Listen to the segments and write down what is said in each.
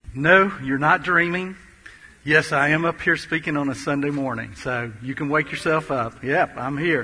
No, you're not dreaming. Yes, I am up here speaking on a Sunday morning, so you can wake yourself up. Yep, I'm here.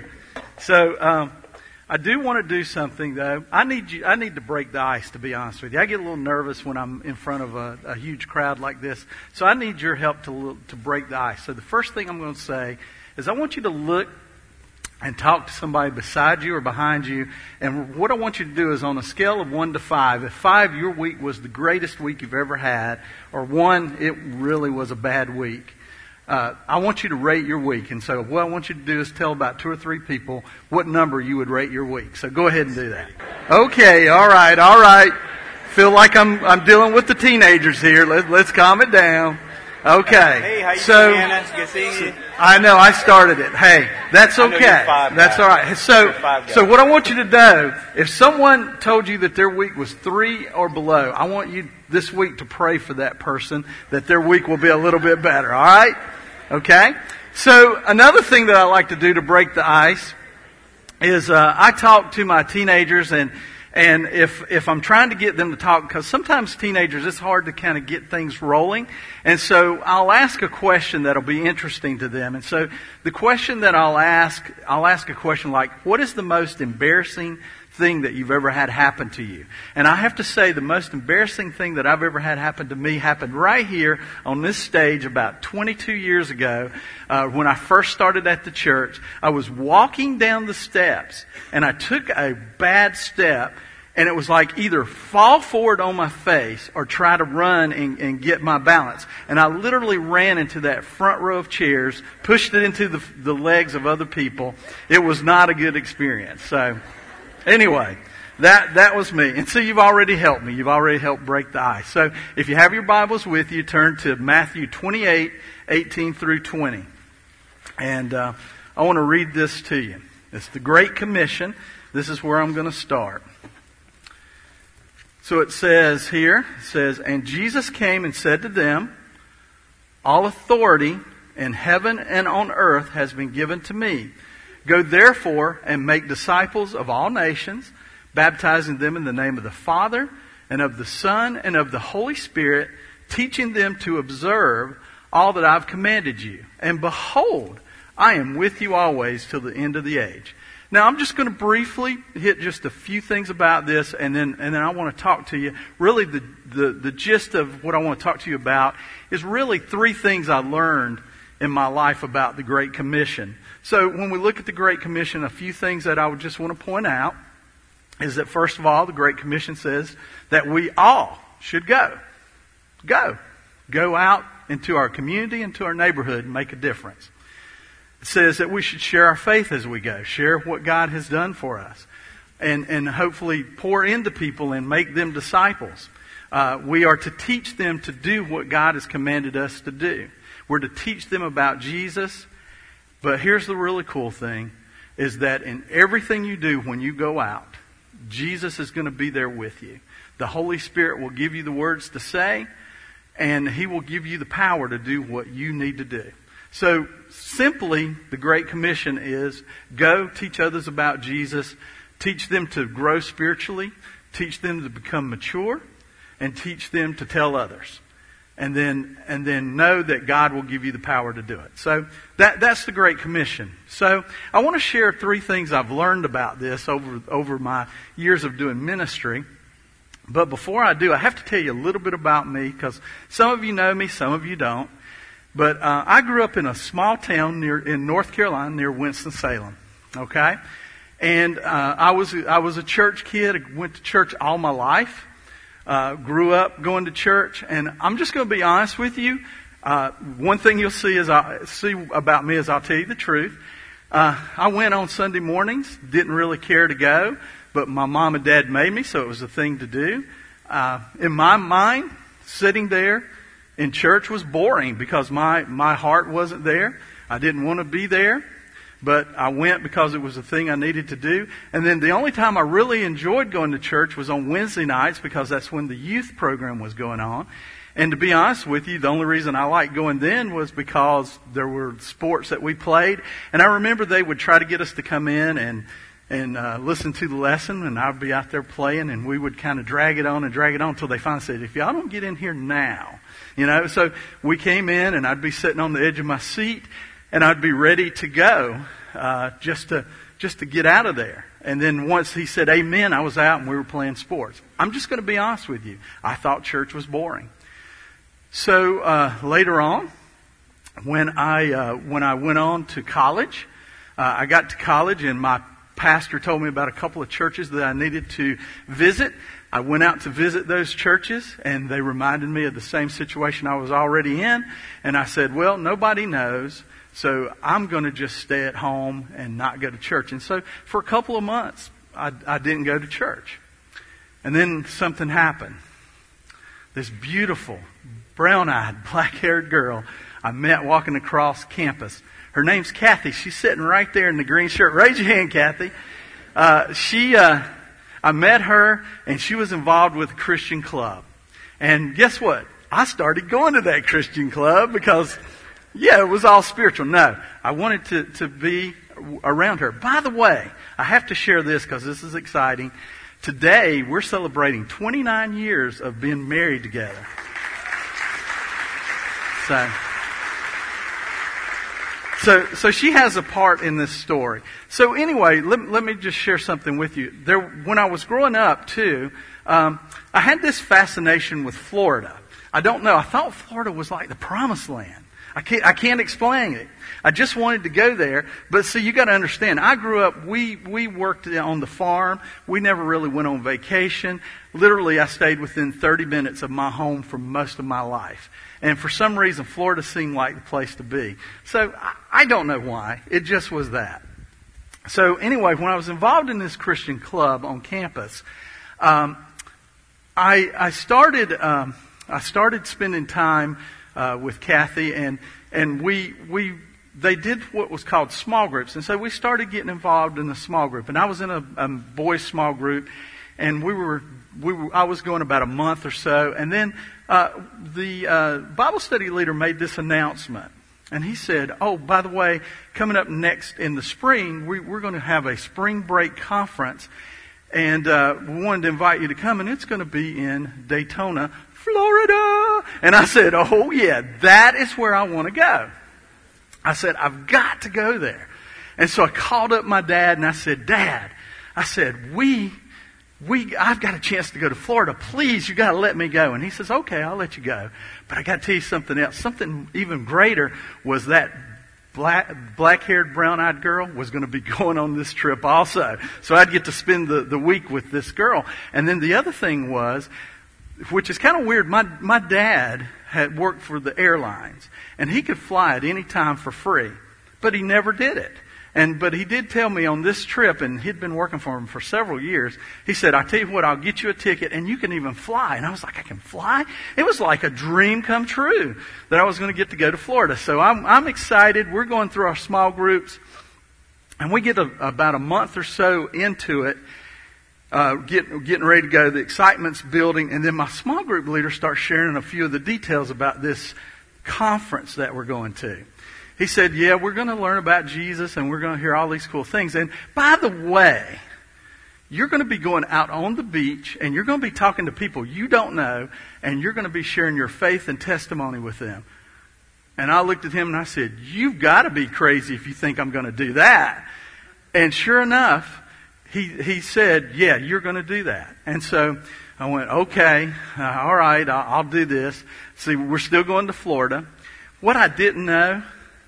So I do want to do something though. I need to break the ice, to be honest with you. I get a little nervous when I'm in front of a huge crowd like this, so I need your help to break the ice. So the first thing I'm going to say is I want you to look and talk to somebody beside you or behind you. And what I want you to do is on a scale of 1 to 5, if 5, your week was the greatest week you've ever had, or 1, it really was a bad week, I want you to rate your week. And so what I want you to do is tell about 2 or 3 people what number you would rate your week. So go ahead and do that. Okay, all right. Feel like I'm dealing with the teenagers here. Let's calm it down. Okay. Hey, how you doing, Anna? Good seeing you. I know, I started it. Hey, that's okay. That's all right. So what I want you to do, if someone told you that their week was 3 or below, I want you this week to pray for that person that their week will be a little bit better. All right? Okay? So another thing that I like to do to break the ice is I talk to my teenagers and if I'm trying to get them to talk, because sometimes teenagers, it's hard to kind of get things rolling. And so I'll ask a question that'll be interesting to them. And so the question that I'll ask a question like, what is the most embarrassing thing that you've ever had happen to you? And I have to say the most embarrassing thing that I've ever had happen to me happened right here on this stage about 22 years ago when I first started at the church. I was walking down the steps and I took a bad step. And it was like either fall forward on my face or try to run and get my balance. And I literally ran into that front row of chairs, pushed it into the legs of other people. It was not a good experience. So anyway, that was me. And so you've already helped me. You've already helped break the ice. So if you have your Bibles with you, turn to Matthew 28, 18 through 20. And I want to read this to you. It's the Great Commission. This is where I'm going to start. So it says here, and Jesus came and said to them, all authority in heaven and on earth has been given to me. Go therefore and make disciples of all nations, baptizing them in the name of the Father and of the Son and of the Holy Spirit, teaching them to observe all that I've commanded you. And behold, I am with you always till the end of the age. Now, I'm just going to briefly hit just a few things about this, and then I want to talk to you. Really, the gist of what I want to talk to you about is really 3 things I learned in my life about the Great Commission. So, when we look at the Great Commission, a few things that I would just want to point out is that, first of all, the Great Commission says that we all should go. Go out into our community, into our neighborhood, and make a difference. It says that we should share our faith as we go, share what God has done for us, and hopefully pour into people and make them disciples. We are to teach them to do what God has commanded us to do. We're to teach them about Jesus, but here's the really cool thing, is that in everything you do when you go out, Jesus is going to be there with you. The Holy Spirit will give you the words to say, and He will give you the power to do what you need to do. So simply, the Great Commission is go teach others about Jesus, teach them to grow spiritually, teach them to become mature, and teach them to tell others. And then know that God will give you the power to do it. So that's the Great Commission. So I want to share 3 things I've learned about this over my years of doing ministry. But before I do, I have to tell you a little bit about me, because some of you know me, some of you don't. But I grew up in a small town in North Carolina near Winston-Salem. Okay, and I was a church kid. I went to church all my life. Grew up going to church, and I'm just going to be honest with you. One thing you'll see about me is I'll tell you the truth. I went on Sunday mornings. Didn't really care to go, but my mom and dad made me, so it was a thing to do. In my mind, sitting there in church was boring because my heart wasn't there. I didn't want to be there, but I went because it was a thing I needed to do. And then the only time I really enjoyed going to church was on Wednesday nights, because that's when the youth program was going on. And to be honest with you, the only reason I liked going then was because there were sports that we played. And I remember they would try to get us to come in and listen to the lesson, and I'd be out there playing, and we would kind of drag it on until they finally said, if y'all don't get in here now, So we came in, and I'd be sitting on the edge of my seat, and I'd be ready to go, just to get out of there. And then once he said amen, I was out and we were playing sports. I'm just going to be honest with you. I thought church was boring. So later on, when I went on to college, I got to college and my pastor told me about a couple of churches that I needed to visit. I went out to visit those churches, and they reminded me of the same situation I was already in. And I said, well, nobody knows, so I'm going to just stay at home and not go to church. And so for a couple of months, I didn't go to church. And then something happened. This beautiful, brown-eyed, black-haired girl I met walking across campus. Her name's Kathy. She's sitting right there in the green shirt. Raise your hand, Kathy. I met her, and she was involved with a Christian club. And guess what? I started going to that Christian club because, it was all spiritual. No, I wanted to be around her. By the way, I have to share this because this is exciting. Today, we're celebrating 29 years of being married together. So she has a part in this story. So anyway, let me just share something with you. When I was growing up too, I had this fascination with Florida. I don't know. I thought Florida was like the promised land. I can't explain it. I just wanted to go there. But see, you got to understand, I grew up, we worked on the farm. We never really went on vacation. Literally, I stayed within 30 minutes of my home for most of my life. And for some reason, Florida seemed like the place to be. So I don't know why. It just was that. So anyway, when I was involved in this Christian club on campus, I started spending time with Kathy, and they did what was called small groups, and so we started getting involved in the small group. And I was in a boys' small group, and I was going about a month or so, and then the Bible study leader made this announcement, and he said, "Oh, by the way, coming up next in the spring, we're going to have a spring break conference, and we wanted to invite you to come, and it's going to be in Daytona, Florida." And I said, "Oh yeah, that is where I want to go." I said, "I've got to go there." And so I called up my dad and I said, "Dad," I said, I've got a chance to go to Florida. Please, you got to let me go." And he says, "Okay, I'll let you go. But I got to tell you something else. Something even greater was that black-haired, brown-eyed girl was going to be going on this trip also. So I'd get to spend the week with this girl. And then the other thing was, which is kind of weird, my dad had worked for the airlines, and he could fly at any time for free, but he never did it. But he did tell me on this trip, and he'd been working for him for several years, he said, "I tell you what, I'll get you a ticket and you can even fly." And I was like, "I can fly?" It was like a dream come true that I was going to get to go to Florida. So I'm excited. We're going through our small groups, and we get about a month or so into it, getting ready to go. The excitement's building, and then my small group leader starts sharing a few of the details about this conference that we're going to. He said, "Yeah, we're going to learn about Jesus, and we're going to hear all these cool things. And by the way, you're going to be going out on the beach, and you're going to be talking to people you don't know, and you're going to be sharing your faith and testimony with them." And I looked at him and I said, "You've got to be crazy if you think I'm going to do that." And sure enough, he said, "Yeah, you're going to do that." And so I went, "Okay, all right, I'll do this." See, we're still going to Florida. What I didn't know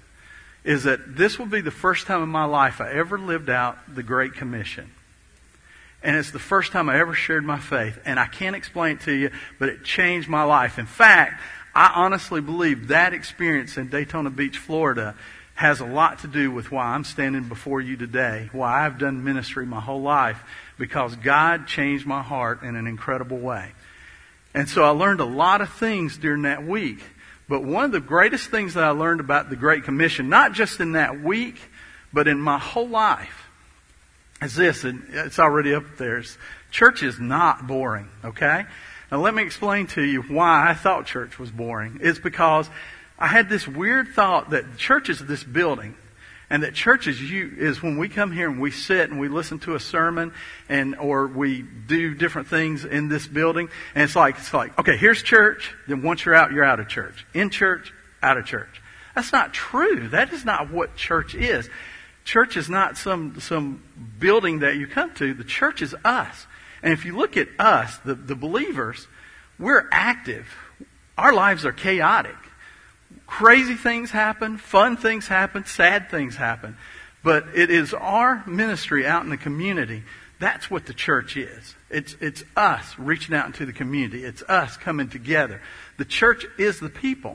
is that this will be the first time in my life I ever lived out the Great Commission. And it's the first time I ever shared my faith. And I can't explain it to you, but it changed my life. In fact, I honestly believe that experience in Daytona Beach, Florida, has a lot to do with why I'm standing before you today, why I've done ministry my whole life, because God changed my heart in an incredible way. And so I learned a lot of things during that week. But one of the greatest things that I learned about the Great Commission, not just in that week, but in my whole life, is this, and it's already up there. Church is not boring, okay? Now let me explain to you why I thought church was boring. It's because I had this weird thought that church is this building, And that church is when we come here and we sit and we listen to a sermon or we do different things in this building. And it's like, okay, here's church. Then once you're out of church. In church, out of church. That's not true. That is not what church is. Church is not some building that you come to. The church is us. And if you look at us, the believers, we're active. Our lives are chaotic. Crazy things happen, fun things happen, sad things happen. But it is our ministry out in the community. That's what the church is. It's us reaching out into the community. It's us coming together. The church is the people.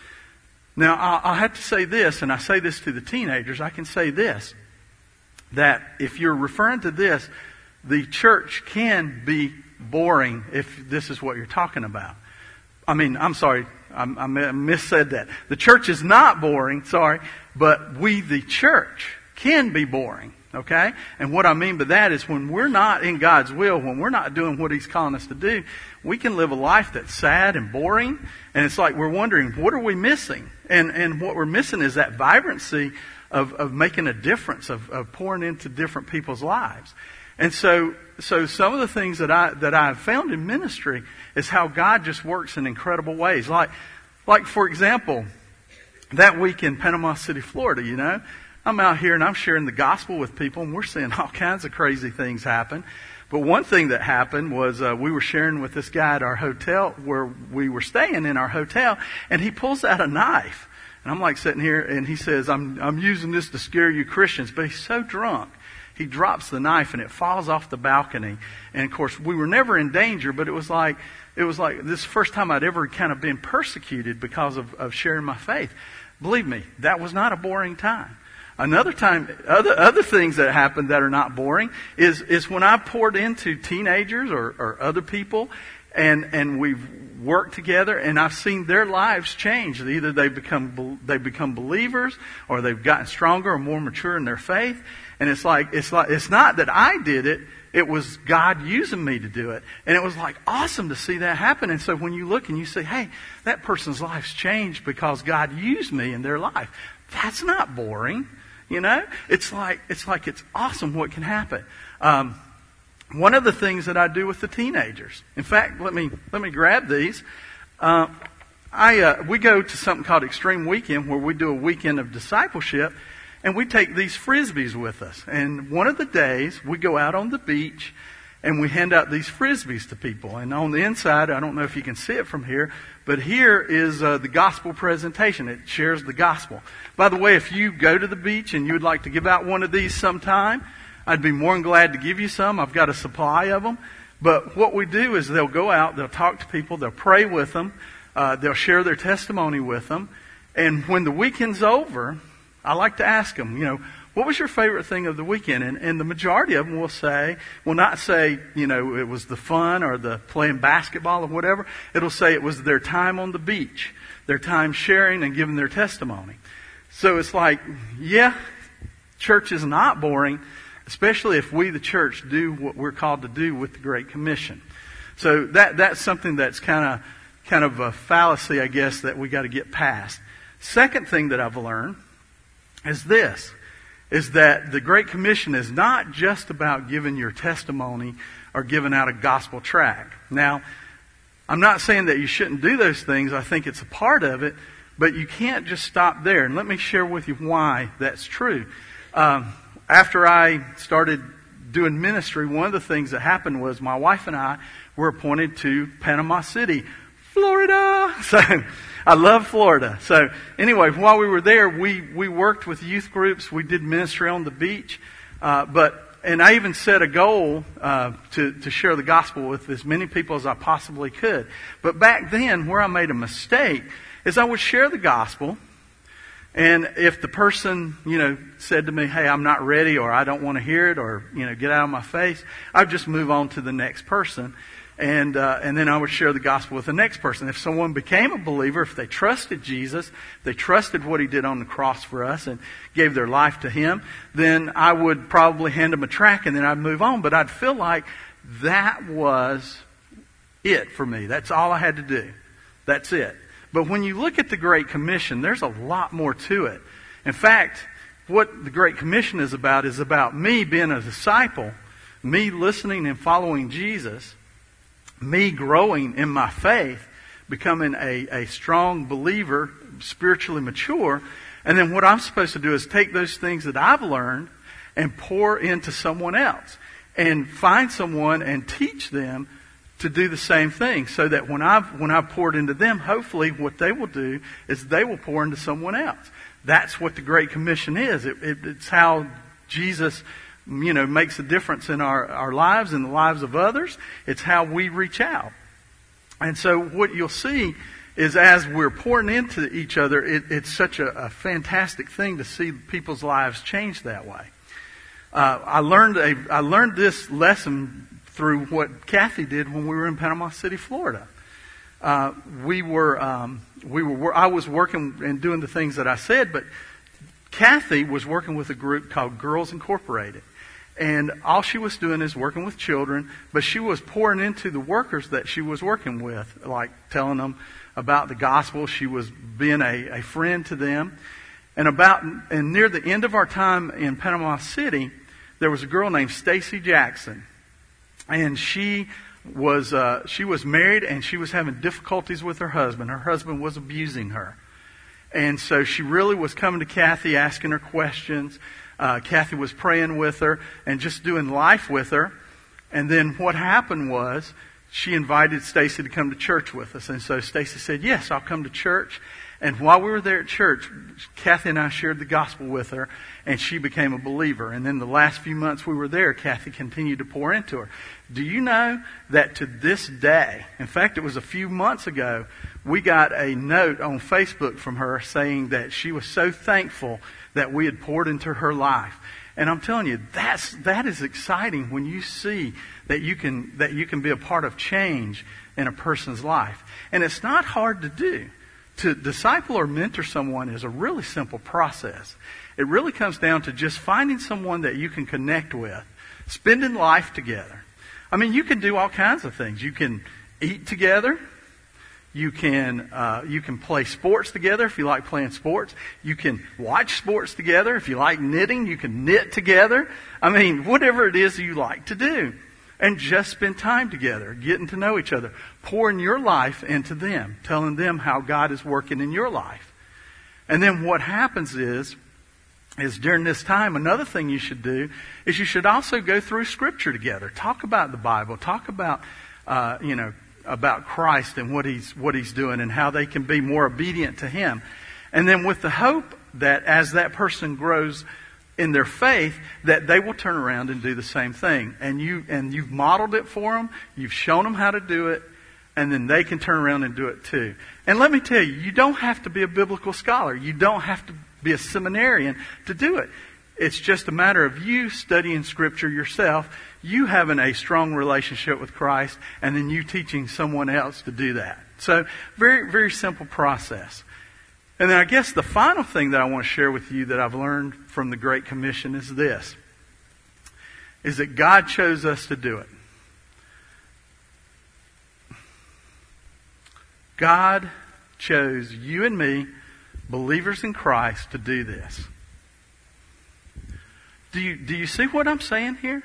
Now, I'll have to say this, and I say this to the teenagers. I can say this, that if you're referring to this, the church can be boring if this is what you're talking about. I mean, I'm sorry. I missaid that. The church is not boring, sorry, but we, the church, can be boring, okay? And what I mean by that is when we're not in God's will, when we're not doing what He's calling us to do, we can live a life that's sad and boring, and it's like we're wondering, what are we missing? And what we're missing is that vibrancy of making a difference, of pouring into different people's lives. And so some of the things that I've found in ministry is how God just works in incredible ways. Like for example, that week in Panama City, Florida, I'm out here and I'm sharing the gospel with people and we're seeing all kinds of crazy things happen. But one thing that happened was we were sharing with this guy at our hotel where we were staying in our hotel, and he pulls out a knife. And I'm like sitting here and he says, I'm using this to scare you Christians, but he's so drunk. He drops the knife and it falls off the balcony. And of course, we were never in danger, but it was like this is the first time I'd ever kind of been persecuted because of sharing my faith. Believe me, that was not a boring time. Another time, other things that happened that are not boring is when I poured into teenagers or other people and we've worked together and I've seen their lives change. Either they've become believers or they've gotten stronger or more mature in their faith. And it's not that I did it. It was God using me to do it. And it was like awesome to see that happen. And so when you look and you say, hey, that person's life's changed because God used me in their life. That's not boring. It's like it's awesome what can happen. One of the things that I do with the teenagers. In fact, let me grab these. We go to something called Extreme Weekend where we do a weekend of discipleship. And we take these Frisbees with us. And one of the days, we go out on the beach and we hand out these Frisbees to people. And on the inside, I don't know if you can see it from here, but here is the gospel presentation. It shares the gospel. By the way, if you go to the beach and you would like to give out one of these sometime, I'd be more than glad to give you some. I've got a supply of them. But what we do is they'll go out, they'll talk to people, they'll pray with them, they'll share their testimony with them. And when the weekend's over, I like to ask them, what was your favorite thing of the weekend? And the majority of them will not say, it was the fun or the playing basketball or whatever. It'll say it was their time on the beach, their time sharing and giving their testimony. So it's like, yeah, church is not boring, especially if we, the church, do what we're called to do with the Great Commission. So that's something that's kind of a fallacy, I guess, that we got to get past. Second thing that I've learned is that the Great Commission is not just about giving your testimony or giving out a gospel tract. Now, I'm not saying that you shouldn't do those things. I think it's a part of it, but you can't just stop there. And let me share with you why that's true. After I started doing ministry, one of the things that happened was my wife and I were appointed to Panama City, Florida. So I love Florida. So anyway, while we were there, we worked with youth groups. We did ministry on the beach. And I even set a goal to share the gospel with as many people as I possibly could. But back then, where I made a mistake is I would share the gospel. And if the person, said to me, hey, I'm not ready, or I don't want to hear it, or, get out of my face, I'd just move on to the next person. And then I would share the gospel with the next person. If someone became a believer, if they trusted Jesus, they trusted what He did on the cross for us and gave their life to Him, then I would probably hand them a tract and then I'd move on. But I'd feel like that was it for me. That's all I had to do. That's it. But when you look at the Great Commission, there's a lot more to it. In fact, what the Great Commission is about me being a disciple, me listening and following Jesus, me growing in my faith, becoming a strong believer, spiritually mature. And then what I'm supposed to do is take those things that I've learned and pour into someone else. And find someone and teach them to do the same thing, so that when I've poured into them, hopefully what they will do is they will pour into someone else. That's what the Great Commission is. It's how Jesus, makes a difference in our lives and the lives of others. It's how we reach out. And so what you'll see is as we're pouring into each other, it's such a fantastic thing to see people's lives change that way. I learned this lesson through what Kathy did when we were in Panama City, Florida. I was working and doing the things that I said, but Kathy was working with a group called Girls Incorporated. And all she was doing is working with children, but she was pouring into the workers that she was working with, like telling them about the gospel. She was being a friend to them. And near the end of our time in Panama City, there was a girl named Stacy Jackson. And she was married, and she was having difficulties with her husband. Her husband was abusing her. And so she really was coming to Kathy, asking her questions. Kathy was praying with her and just doing life with her. And then what happened was she invited Stacy to come to church with us. And so Stacy said, yes, I'll come to church. And while we were there at church, Kathy and I shared the gospel with her, and she became a believer. And then the last few months we were there, Kathy continued to pour into her. Do you know that to this day, in fact, it was a few months ago, we got a note on Facebook from her saying that she was so thankful that we had poured into her life. And I'm telling you, that is exciting when you see that you can be a part of change in a person's life. And it's not hard to do. To disciple or mentor someone is a really simple process. It really comes down to just finding someone that you can connect with, spending life together. I mean, you can do all kinds of things. You can eat together. You can play sports together if you like playing sports. You can watch sports together. If you like knitting, you can knit together. I mean, whatever it is you like to do. And just spend time together, getting to know each other, pouring your life into them, telling them how God is working in your life. And then what happens is during this time, another thing you should do is you should also go through Scripture together. Talk about the Bible. Talk about, about Christ and what He's doing and how they can be more obedient to Him. And then with the hope that as that person grows in their faith, that they will turn around and do the same thing. And you've modeled it for them. You've shown them how to do it. And then they can turn around and do it too. And let me tell you, you don't have to be a biblical scholar. You don't have to be a seminarian to do it. It's just a matter of you studying Scripture yourself, you having a strong relationship with Christ, and then you teaching someone else to do that. So, very, very simple process. And then I guess the final thing that I want to share with you that I've learned from the Great Commission is this. Is that God chose us to do it. God chose you and me, believers in Christ, to do this. Do you see what I'm saying here?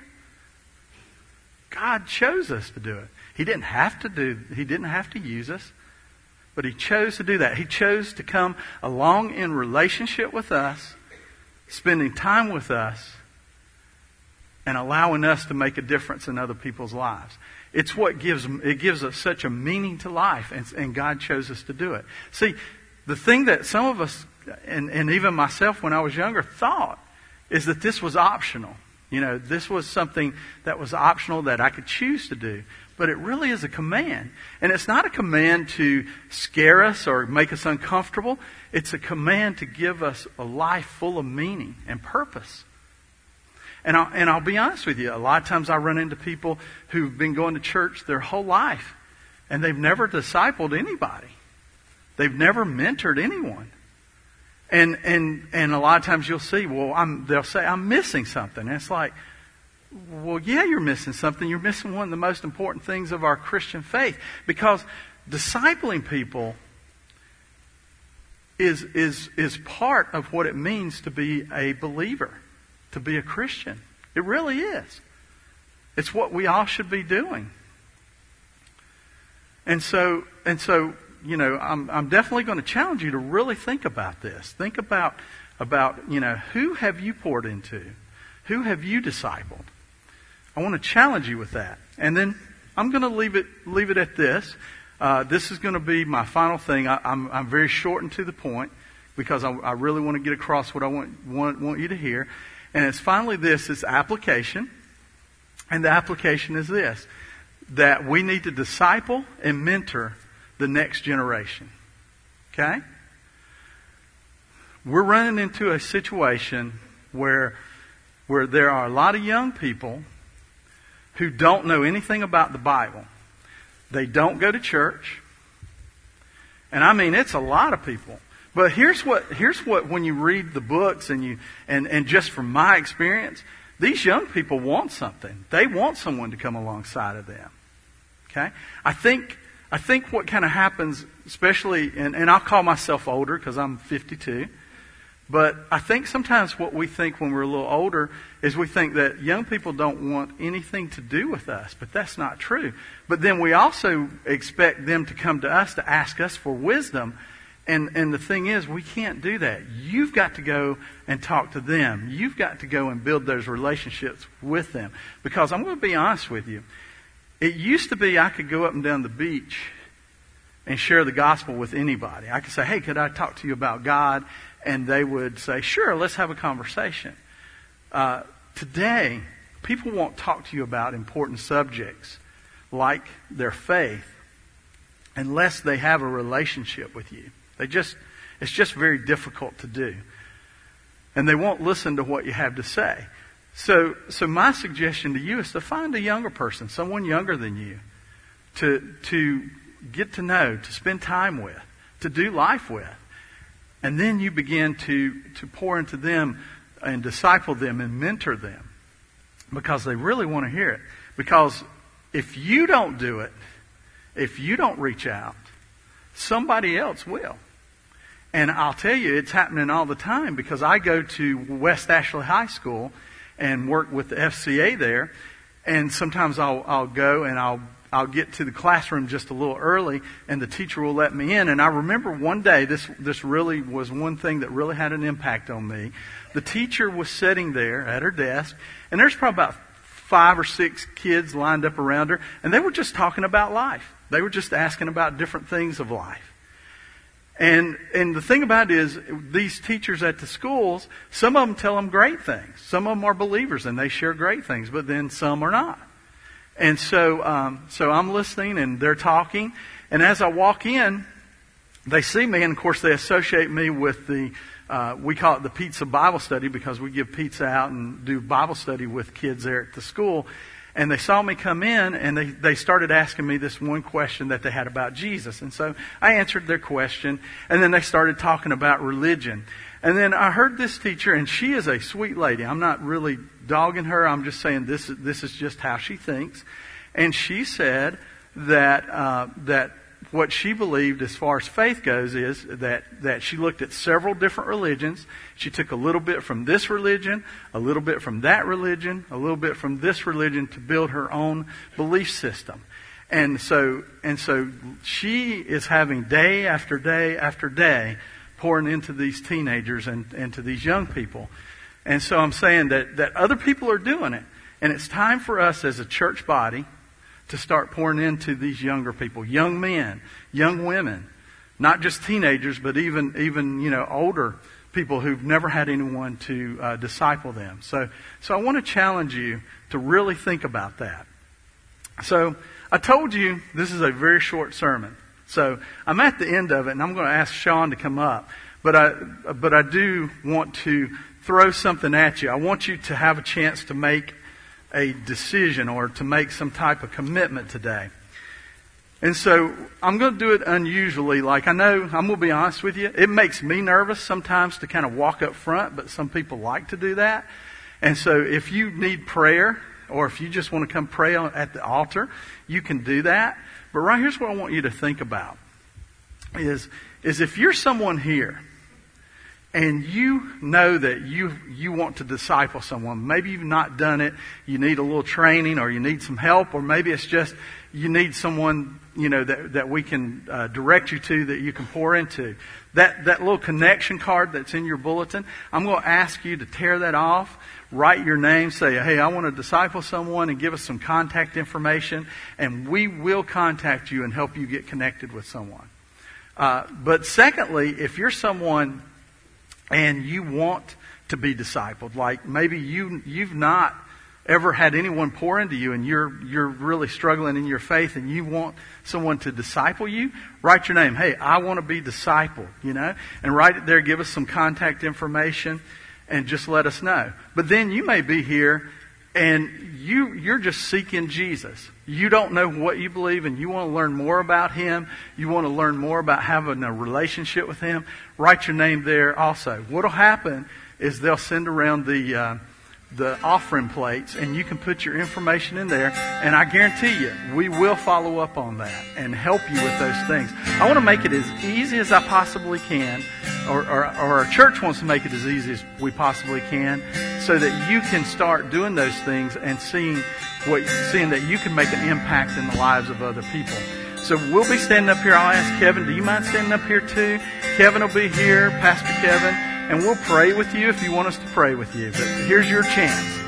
God chose us to do it. He didn't have to use us. But He chose to do that. He chose to come along in relationship with us, spending time with us, and allowing us to make a difference in other people's lives. It's what gives us such a meaning to life, and God chose us to do it. See, the thing that some of us, and even myself when I was younger, thought is that this was optional. This was something that was optional that I could choose to do. But it really is a command. And it's not a command to scare us or make us uncomfortable. It's a command to give us a life full of meaning and purpose. And I'll be honest with you, a lot of times I run into people who've been going to church their whole life, and they've never discipled anybody. They've never mentored anyone. And a lot of times you'll see, they'll say, I'm missing something. And it's like, well, yeah, you're missing something. You're missing one of the most important things of our Christian faith. Because discipling people is part of what it means to be a believer, to be a Christian. It really is. It's what we all should be doing. And so, I'm definitely going to challenge you to really think about this. Think about, who have you poured into? Who have you discipled? I want to challenge you with that. And then I'm going to leave it at this. This is going to be my final thing. I'm very short and to the point because I really want to get across what I want you to hear. And it's finally this, it's application. And the application is this, that we need to disciple and mentor the next generation. Okay? We're running into a situation where there are a lot of young people who don't know anything about the Bible. They don't go to church. And I mean, it's a lot of people. But here's what when you read the books and just from my experience, these young people want something. They want someone to come alongside of them. Okay? I think what kind of happens, especially, and I'll call myself older because I'm 52, but I think sometimes what we think when we're a little older is we think that young people don't want anything to do with us, but that's not true. But then we also expect them to come to us to ask us for wisdom. And the thing is, we can't do that. You've got to go and talk to them. You've got to go and build those relationships with them. Because I'm going to be honest with you. It used to be I could go up and down the beach and share the gospel with anybody. I could say, hey, could I talk to you about God? And they would say, sure, let's have a conversation. Today, people won't talk to you about important subjects like their faith unless they have a relationship with you. It's just very difficult to do. And they won't listen to what you have to say. So my suggestion to you is to find a younger person, someone younger than you, to get to know, to spend time with, to do life with. And then you begin to pour into them and disciple them and mentor them because they really want to hear it. Because if you don't do it, if you don't reach out, somebody else will. And I'll tell you, it's happening all the time because I go to West Ashley High School and work with the FCA there. And sometimes I'll go and I'll get to the classroom just a little early and the teacher will let me in. And I remember one day, this really was one thing that really had an impact on me. The teacher was sitting there at her desk and there's probably about 5 or 6 kids lined up around her and they were just talking about life. They were just asking about different things of life. And the thing about it is, these teachers at the schools, some of them tell them great things. Some of them are believers and they share great things, but then some are not. And so I'm listening and they're talking. And as I walk in, they see me and of course they associate me with we call it the pizza Bible study because we give pizza out and do Bible study with kids there at the school. And they saw me come in and they started asking me this one question that they had about Jesus. And so I answered their question and then they started talking about religion. And then I heard this teacher and she is a sweet lady. I'm not really dogging her. I'm just saying this is just how she thinks. And she said that what she believed as far as faith goes is that she looked at several different religions. She took a little bit from this religion, a little bit from that religion, a little bit from this religion to build her own belief system. And so she is having day after day after day pouring into these teenagers and to these young people. And so I'm saying that other people are doing it. And it's time for us as a church body to start pouring into these younger people, young men, young women, not just teenagers, but even older people who've never had anyone to disciple them. So I want to challenge you to really think about that. So I told you this is a very short sermon. So I'm at the end of it, and I'm going to ask Sean to come up. But I do want to throw something at you. I want you to have a chance to make a decision or to make some type of commitment today. And so I'm going to do it unusually. Like I know, I'm going to be honest with you, it makes me nervous sometimes to kind of walk up front, but some people like to do that. And so if you need prayer or if you just want to come pray at the altar, you can do that. But right here's what I want you to think about is is if you're someone here and you know that you want to disciple someone, maybe you've not done it, you need a little training or you need some help, or maybe it's just you need someone, that we can direct you to, that you can pour into. That little connection card that's in your bulletin, I'm going to ask you to tear that off, write your name, say, hey, I want to disciple someone, and give us some contact information, and we will contact you and help you get connected with someone. But secondly, if you're someone and you want to be discipled, like maybe you've not ever had anyone pour into you and you're really struggling in your faith and you want someone to disciple you, write your name. Hey, I want to be discipled, and write it there, give us some contact information, and just let us know. But then you may be here and you're just seeking Jesus. You don't know what you believe and you want to learn more about Him. You want to learn more about having a relationship with Him. Write your name there also. What'll happen is they'll send around the offering plates, and you can put your information in there, and I guarantee you, we will follow up on that and help you with those things. I want to make it as easy as I possibly can, or our church wants to make it as easy as we possibly can, so that you can start doing those things and seeing that you can make an impact in the lives of other people. So we'll be standing up here. I'll ask Kevin, do you mind standing up here too? Kevin will be here, Pastor Kevin. And we'll pray with you if you want us to pray with you. But here's your chance.